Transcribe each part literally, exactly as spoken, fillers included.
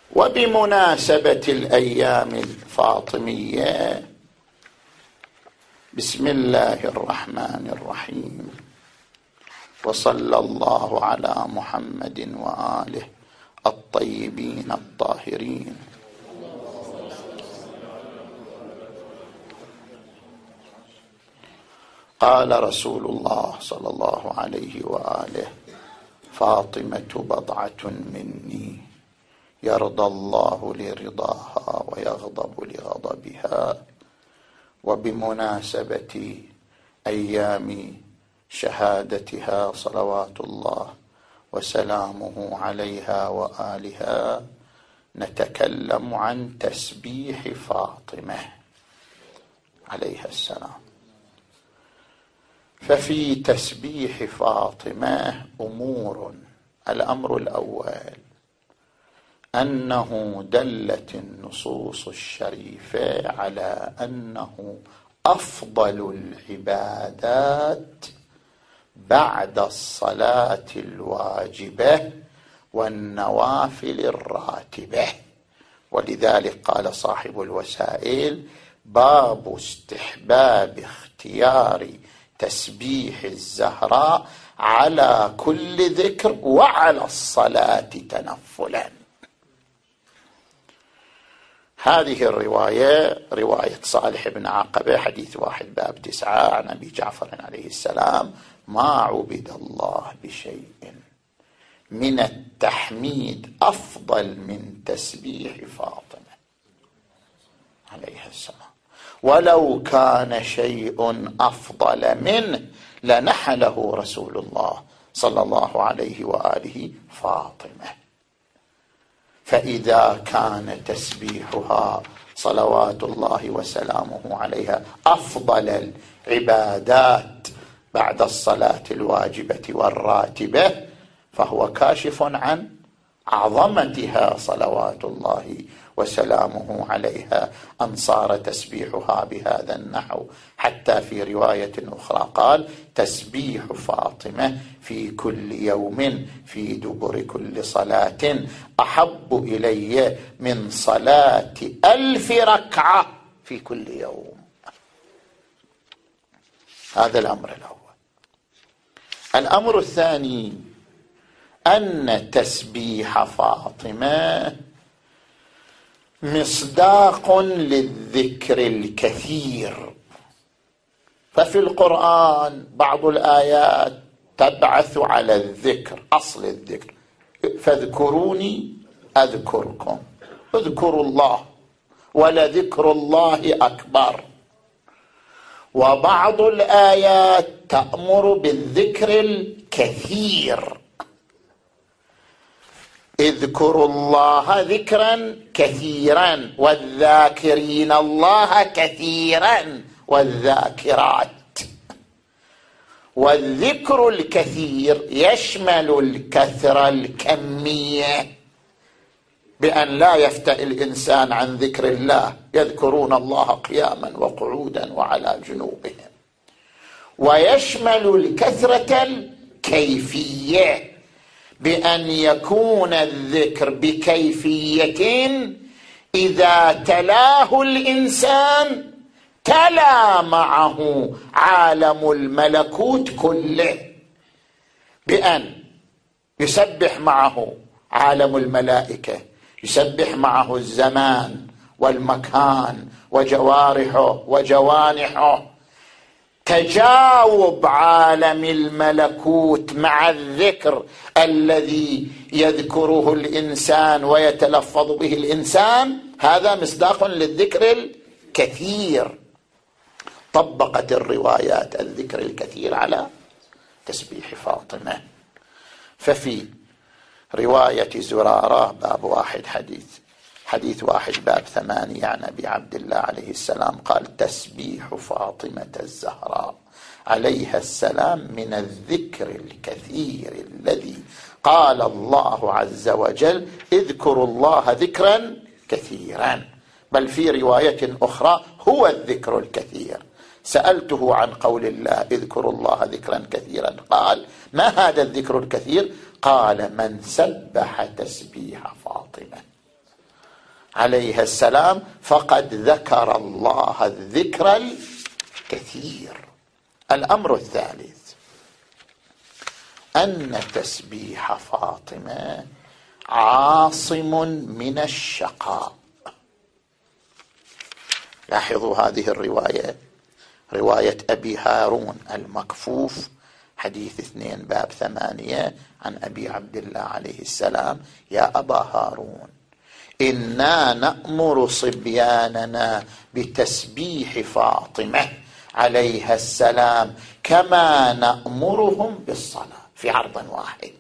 وبمناسبة الأيام الفاطمية، بسم الله الرحمن الرحيم، وصلى الله على محمد وآله الطيبين الطاهرين. قال رسول الله صلى الله عليه وآله: فاطمة بضعة مني، يرضى الله لرضاها ويغضب لغضبها. وبمناسبة أيام شهادتها صلوات الله وسلامه عليها وآلها نتكلم عن تسبيح فاطمة عليها السلام. ففي تسبيح فاطمة أمور. الأمر الأول أنه دلت النصوص الشريفة على أنه أفضل العبادات بعد الصلاة الواجبة والنوافل الراتبة. ولذلك قال صاحب الوسائل: باب استحباب اختيار تسبيح الزهراء على كل ذكر وعلى الصلاة تنفلا. هذه الرواية رواية صالح بن عقبة، حديث واحد باب تسعة، عن أبي جعفر عليه السلام: ما عبد الله بشيء من التحميد أفضل من تسبيح فاطمة عليه السلام، ولو كان شيء أفضل منه لنحله رسول الله صلى الله عليه وآله فاطمة. فإذا كان تسبيحها صلوات الله وسلامه عليها أفضل العبادات بعد الصلاة الواجبة والراتبة، فهو كاشف عن عظمتها صلوات الله وسلامه عليها أن صار تسبيحها بهذا النحو. حتى في رواية أخرى قال: تسبيح فاطمة في كل يوم في دبر كل صلاة أحب إلي من صلاة ألف ركعة في كل يوم. هذا الأمر الأول. الأمر الثاني أن تسبيح فاطمة مصداق للذكر الكثير. ففي القرآن بعض الآيات تبعث على الذكر، أصل الذكر: فاذكروني أذكركم، اذكروا الله ولذكر الله أكبر. وبعض الآيات تأمر بالذكر الكثير: اذكروا الله ذكرا كثيرا والذاكرين الله كثيرا والذاكرات. والذكر الكثير يشمل الكثرة الكمية، بأن لا يفتئ الإنسان عن ذكر الله، يذكرون الله قياما وقعودا وعلى جنوبهم. ويشمل الكثرة الكيفية، بأن يكون الذكر بكيفية إذا تلاه الإنسان تلا معه عالم الملكوت كله، بأن يسبح معه عالم الملائكة، يسبح معه الزمان والمكان وجوارحه وجوانحه. تجاوب عالم الملكوت مع الذكر الذي يذكره الإنسان ويتلفظ به الإنسان، هذا مصداق للذكر الكثير. طبقت الروايات الذكر الكثير على تسبيح فاطمة. ففي رواية زرارة باب واحد حديث حديث واحد باب ثمانية عن أبي عبد الله عليه السلام قال: تسبيح فاطمة الزهراء عليها السلام من الذكر الكثير الذي قال الله عز وجل: اذكروا الله ذكرا كثيرا. بل في رواية أخرى: هو الذكر الكثير. سألته عن قول الله: اذكروا الله ذكرا كثيرا، قال: ما هذا الذكر الكثير؟ قال: من سبح تسبيح فاطمة عليها السلام فقد ذكر الله الذكر الكثير. الأمر الثالث أن تسبيح فاطمة عاصم من الشقاء. لاحظوا هذه الرواية، رواية أبي هارون المكفوف، حديث اثنين باب ثمانية، عن أبي عبد الله عليه السلام: يا أبا هارون، إنا نأمر صبياننا بتسبيح فاطمة عليها السلام كما نأمرهم بالصلاة، في عرض واحد.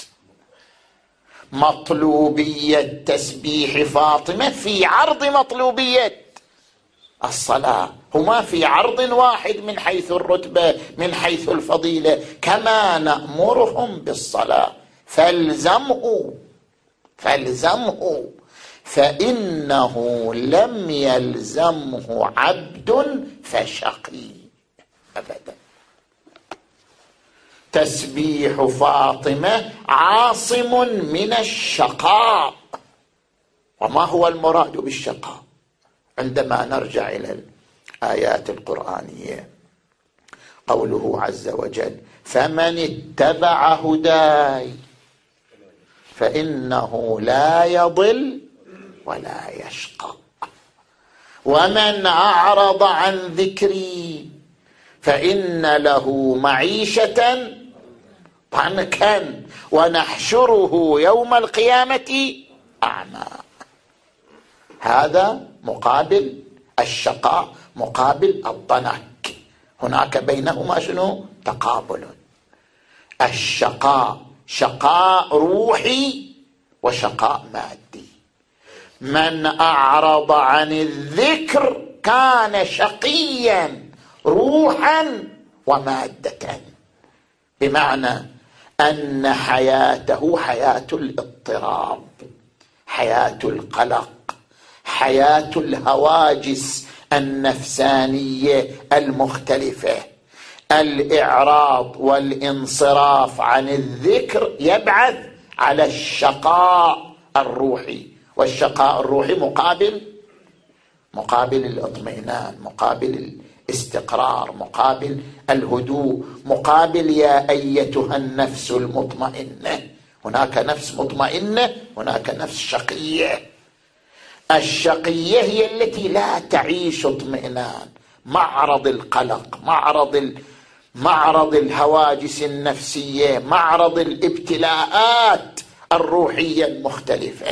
مطلوبية تسبيح فاطمة في عرض مطلوبية الصلاة، هما في عرض واحد من حيث الرتبة، من حيث الفضيلة. كما نأمرهم بالصلاة فالزمه فالزمه فإنه لم يلزمه عبد فشقي أبدا. تسبيح فاطمة عاصم من الشقاء. وما هو المراد بالشقاء؟ عندما نرجع إلى الآيات القرآنية، قوله عز وجل: فمن اتبع هداي فإنه لا يضل ولا يشقى، ومن أعرض عن ذكري فإن له معيشة ضنكا ونحشره يوم القيامة أعمى. هذا مقابل الشقاء، مقابل الضنك. هناك بينهما شنو؟ تقابل. الشقاء شقاء روحي وشقاء مادي. من أعرض عن الذكر كان شقيا روحا ومادة، بمعنى أن حياته حياة الاضطراب، حياة القلق، حياة الهواجس النفسانية المختلفة. الإعراض والانصراف عن الذكر يبعث على الشقاء الروحي، والشقاء الروحي مقابل مقابل الاطمئنان، مقابل الاستقرار، مقابل الهدوء، مقابل يا أيتها النفس المطمئنة. هناك نفس مطمئنة، هناك نفس شقية. الشقية هي التي لا تعيش اطمئنان، معرض القلق، معرض ال... معرض الهواجس النفسية، معرض الابتلاءات الروحية المختلفة.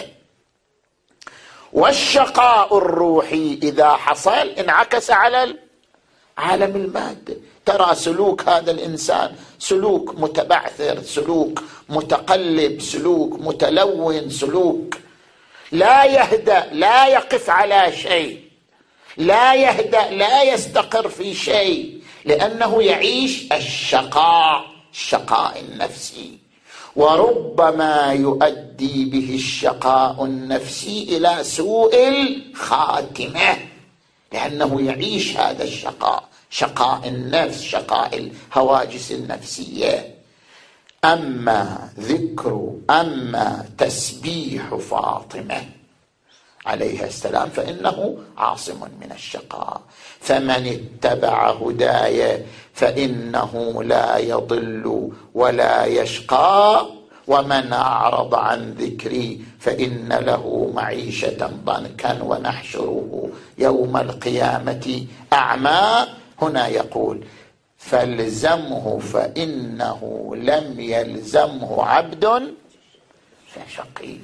والشقاء الروحي إذا حصل انعكس على عالم المادة. ترى سلوك هذا الإنسان سلوك متبعثر، سلوك متقلب، سلوك متلون، سلوك لا يهدأ، لا يقف على شيء، لا يهدأ، لا يستقر في شيء، لأنه يعيش الشقاء، الشقاء النفسي. وربما يؤدي به الشقاء النفسي إلى سوء الخاتمة، لأنه يعيش هذا الشقاء، شقاء النفس، شقاء الهواجس النفسية. أما ذكر أما تسبيح فاطمة عليها السلام فإنه عاصم من الشقاء. فمن اتبع هداي فإنه لا يضل ولا يشقى، ومن أعرض عن ذكري فإن له معيشة ضنكا ونحشره يوم القيامة أعمى. هنا يقول: فالزمه فإنه لم يلزمه عبد فشقي.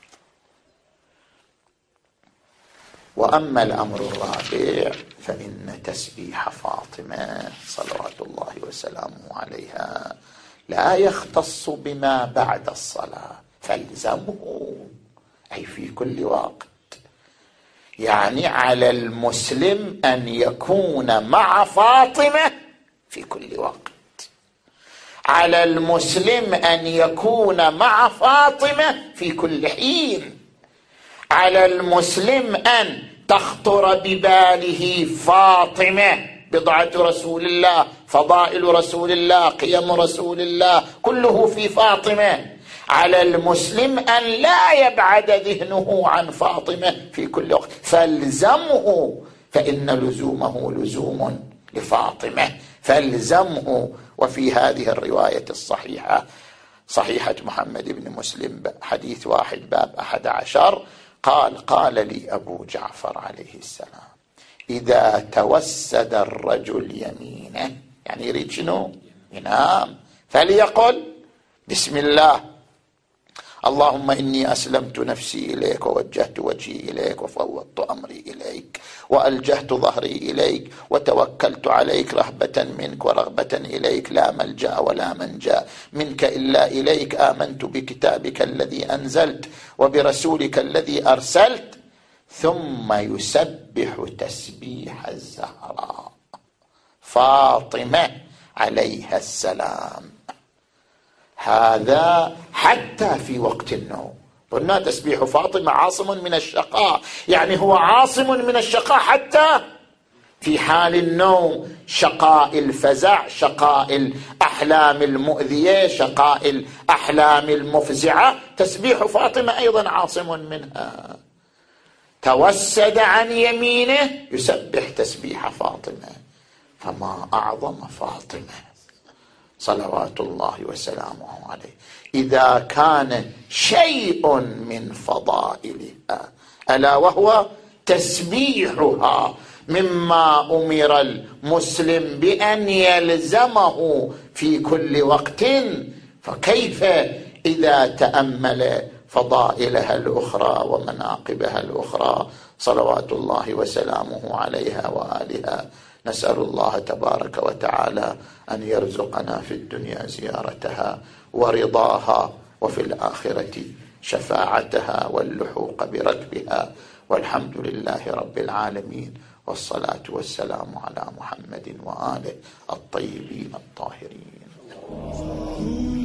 وأما الأمر الرابع فإن تسبيح فاطمة صلوات الله وسلامه عليها لا يختص بما بعد الصلاة، فالزمه أي في كل وقت. يعني على المسلم أن يكون مع فاطمة في كل وقت، على المسلم أن يكون مع فاطمة في كل حين، على المسلم أن تخطر بباله فاطمة، بضعة رسول الله، فضائل رسول الله، قيم رسول الله، كله في فاطمة. على المسلم أن لا يبعد ذهنه عن فاطمة في كل وقت، فالزمه، فإن لزومه لزوم لفاطمة، فالزمه. وفي هذه الرواية الصحيحة، صحيحة محمد بن مسلم، حديث واحد باب أحد عشر، قال: قال لي أبو جعفر عليه السلام: إذا توسد الرجل يمينه، يعني يريد شنو؟ ينام، فليقل: بسم الله، اللهم إني أسلمت نفسي إليك ووجهت وجهي إليك وفوضت أمري إليك وألجهت ظهري إليك وتوكلت عليك رهبة منك ورغبة إليك، لا ملجأ ولا منجا منك إلا إليك، آمنت بكتابك الذي أنزلت وبرسولك الذي أرسلت. ثم يسبح تسبيح الزهراء فاطمة عليها السلام. هذا حتى في وقت النوم. قلنا تسبيح فاطمة عاصم من الشقاء، يعني هو عاصم من الشقاء حتى في حال النوم، شقاء الفزع، شقاء الأحلام المؤذية، شقاء الأحلام المفزعة، تسبيح فاطمة أيضا عاصم منها. توسد عن يمينه يسبح تسبيح فاطمة، فما أعظم فاطمة صلوات الله وسلامه عليه إذا كان شيء من فضائلها ألا وهو تسبيحها مما أمر المسلم بأن يلزمه في كل وقت، فكيف إذا تأمل فضائلها الأخرى ومناقبها الأخرى صلوات الله وسلامه عليها وآلها. نسأل الله تبارك وتعالى أن يرزقنا في الدنيا زيارتها ورضاها، وفي الآخرة شفاعتها واللحوق بركبها، والحمد لله رب العالمين، والصلاة والسلام على محمد وآله الطيبين الطاهرين.